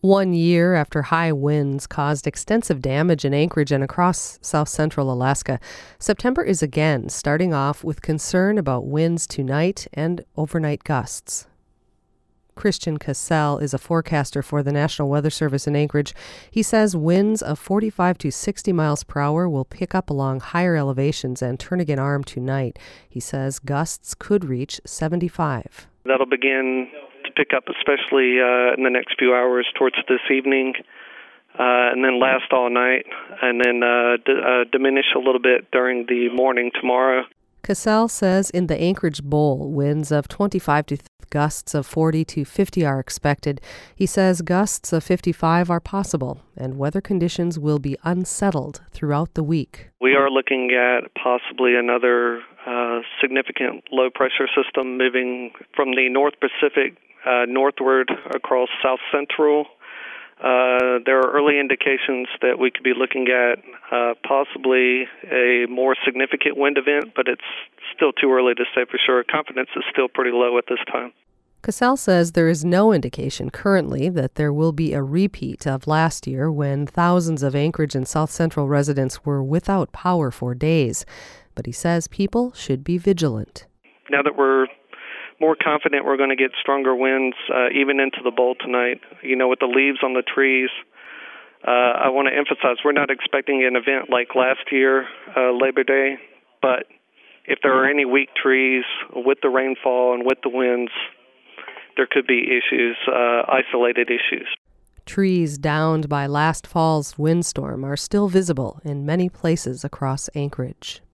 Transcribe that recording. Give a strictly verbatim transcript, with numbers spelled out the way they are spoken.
One year after high winds caused extensive damage in Anchorage and across south central Alaska, September is again starting off with concern about winds tonight and overnight gusts. Christian Cassell is a forecaster for the National Weather Service in Anchorage. He says winds of forty-five to sixty miles per hour will pick up along higher elevations and Turnagain Arm tonight. He says gusts could reach seventy-five. That'll begin to pick up, especially uh, in the next few hours towards this evening, uh, and then last all night, and then uh, d- uh, diminish a little bit during the morning tomorrow. Cassell says in the Anchorage Bowl, winds of twenty-five to gusts of forty to fifty are expected. He says gusts of fifty-five are possible, and weather conditions will be unsettled throughout the week. We are looking at possibly another uh, significant low-pressure system moving from the North Pacific uh, northward across south central. Uh, there are early indications that we could be looking at uh, possibly a more significant wind event, but it's still too early to say for sure. Confidence is still pretty low at this time. Cassell says there is no indication currently that there will be a repeat of last year when thousands of Anchorage and South Central residents were without power for days. But he says people should be vigilant. Now that we're more confident we're going to get stronger winds uh, even into the bowl tonight, you know, with the leaves on the trees, uh, I want to emphasize we're not expecting an event like last year, uh, Labor Day, but if there are any weak trees with the rainfall and with the winds, there could be issues, uh, isolated issues. Trees downed by last fall's windstorm are still visible in many places across Anchorage.